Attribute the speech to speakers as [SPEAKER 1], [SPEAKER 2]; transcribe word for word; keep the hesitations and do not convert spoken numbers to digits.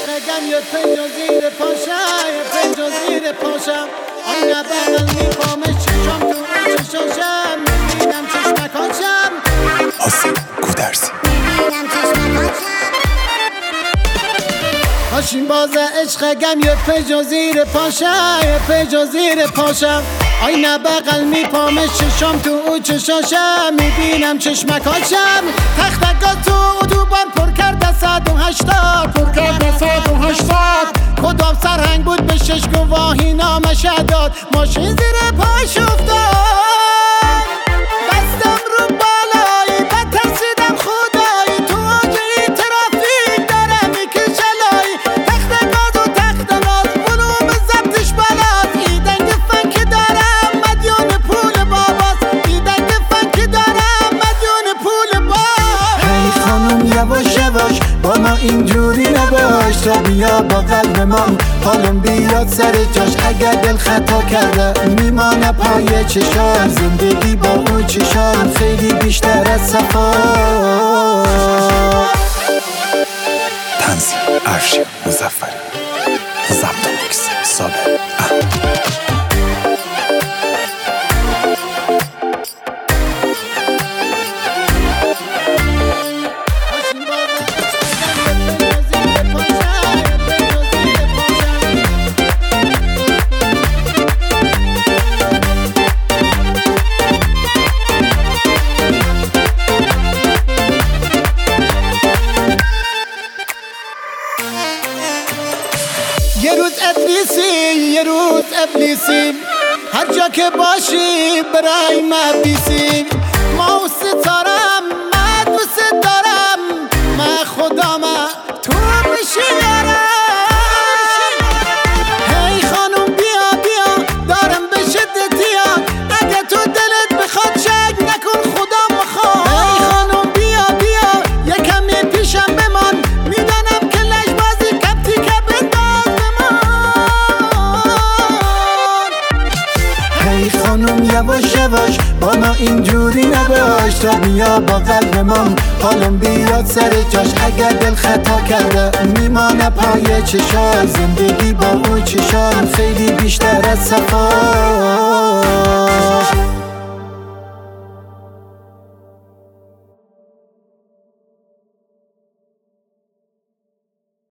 [SPEAKER 1] عشقم یه پنجا زیر پاشم یه پنجا زیر پاشم آینه بغل میپامه چشم تو چشاشم میبینم چشمکاشم
[SPEAKER 2] حسین گودرزی
[SPEAKER 1] میبینم چشمکاشم هاشیم باز عشقم یه پنجا زیر پاشم یه پنجا زیر پاشم آینه بغل میپامه چشم تو او چشاشم میبینم چشمکاشم تختگاه تو اتوبان پر کرده صد و هشتاد پر کرده صد و هشتاد کدام سرهنگ بود به شش گواهی نامش داد ماشین زیر پاش افتاد بستم رو بالایی بترسیدم خدایی تو آجه ترافیک داره میکشه لایی تخت گاز و تخت ناز ولوم ضبطش بلاست ایدنگ فنکی دارم مدیون پول باباست ایدنگ فنکی دارم مدیون پول باباست
[SPEAKER 3] هی خانوم یواش یواش با ما اینجوری نباش تا بیا با قلب ما حالم بیاد سر جاش اگر دل خطا کرده میمانه پای چشام زندگی با اون چشام خیلی بیشتر از صفا
[SPEAKER 2] تنظیم افشین مظفری ضبط و میکس صابر احمد
[SPEAKER 1] یه روز ابلیسی یه روز ابلیسی هر جا که باشی برای مبیسی ما و ستارم من دوست دارم من خودم تو میشی یارم هی خانوم بیا بیا دارم به شدت یاد اگه تو دلت بخواد شک نکن خدا مخواد هی خانوم بیا بیا یه کمی پیشم بمان میدانم که لش بازی کپتی که بنداز
[SPEAKER 3] هی خانوم یواش یواش با ما اینجوری نباش تا بیا با قلب ما حالم بیاد سر جاش اگر دل خطا کرده میمانه پای چشام زندگی با اون چشام خیلی بیشتر از صفا